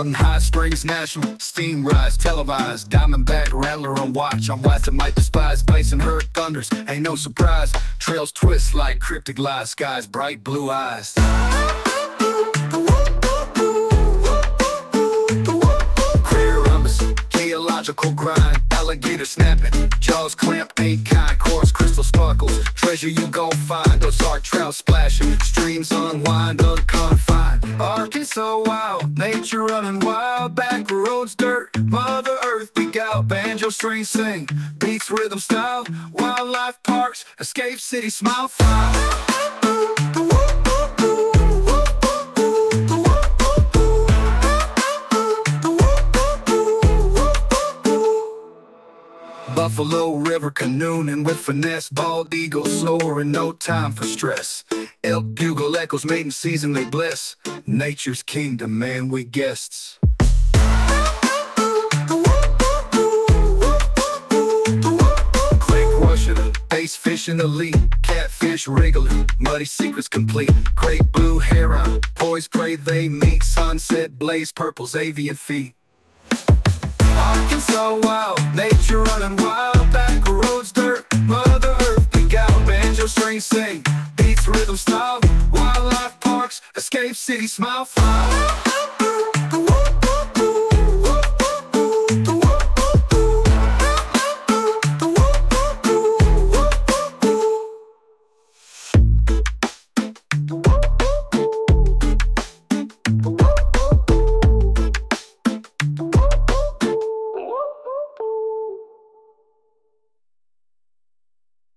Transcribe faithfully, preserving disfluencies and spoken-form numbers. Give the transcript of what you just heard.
Southern Hot Springs National, steam rise, televised, Diamondback Rattler on watch. I'm wise that might despise, Bison herd thunders, ain't no surprise. Trails twist like cryptic lies, skies bright blue eyes. Clear rumbus, geological grind, alligator snapping, jaws clamp, ain't kind, coarse crystal sparkles, treasure you gon' find. Ozark trout splashing, streams unwind, unconfined. Arkansas wild, nature running wild, back roads dirt, Mother Earth peek out, banjo string sing, beats rhythm style, wildlife parks, escape city smile file. Buffalo River canoeing with finesse, bald eagle soaring, no time for stress. Elk bugle echoes, mating season they bless. Nature's kingdom, man, we guests. Click rushing, bass fishing elite, catfish wriggling, muddy secrets complete. Great blue heron, poised prey they meet, sunset blaze, purple's avian feet. Arkansas wild, nature running wild, back roads dirt, Mother Earth peek out, banjo string sing, beats rhythm style, wildlife parks, escape city smile file.